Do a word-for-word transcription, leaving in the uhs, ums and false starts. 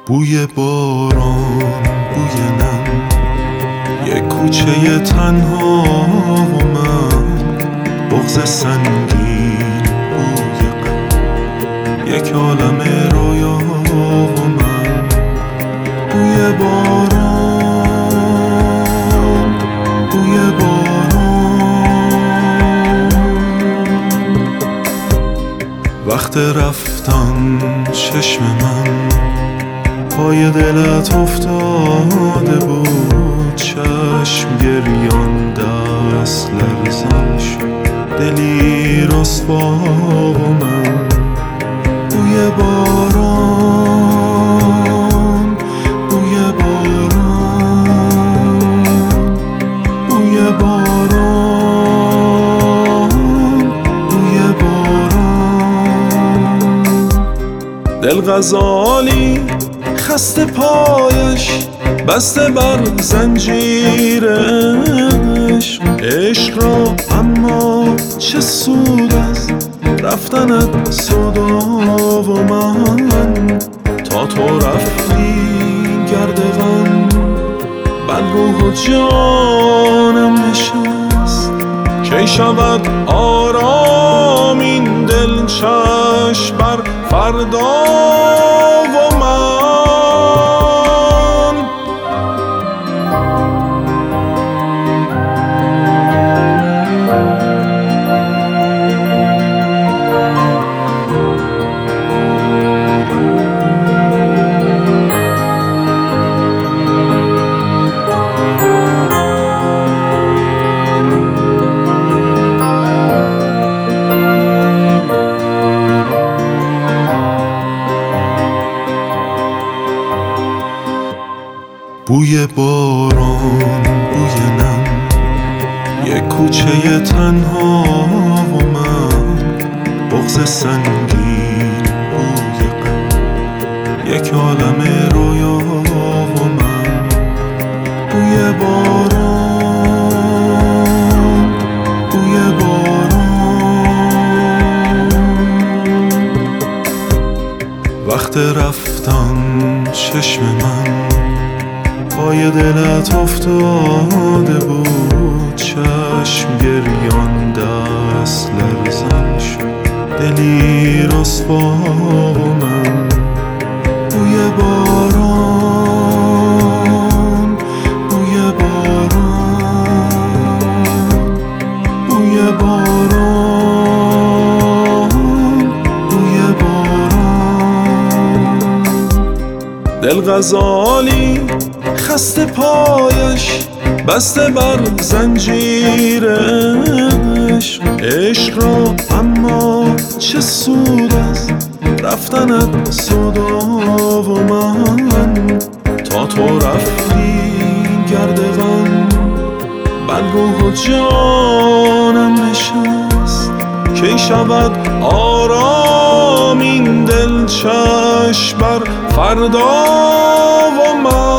بوی باران، بوی نم، یک کوچه تنها و من، بغض سنگین، بوی غم، یک عالم رویا و من. بوی باران، بوی باران، وقت رفتن چشم من پای دلت افتاده بود، چشم گریان دست لرزان شد، دلی رسوا و من. بوی باران، بوی باران، بوی باران، بوی باران. دل غزالی خسته پایش بسته بر زنجیر عشق، عشق را اما چه سود از رفتنت صدا و من. تا تو رفتی گرد غم بر روح و جانم نشست، کی شود آرام این دل چشم بر فردا و من. بوی باران، بوی نم، یک کوچه تنها و من، بغض سنگین، بوی غم، یک عالم رویا و من. بوی باران، بوی باران، وقت رفتن چشم من پای دلت افتاده بود، چشم گریان دست لرزان شد، دلی رسوا و من. بوی باران، بوی باران، بوی باران، بوی باران. دل غزالی خسته پایش بسته بر زنجیر عشق، عشق را اما چه سود از رفتنت صدا و من. تا تو رفتی گرد غم بر روح و جانم نشست، کی شود آرام این دل چشم بر فردا و من.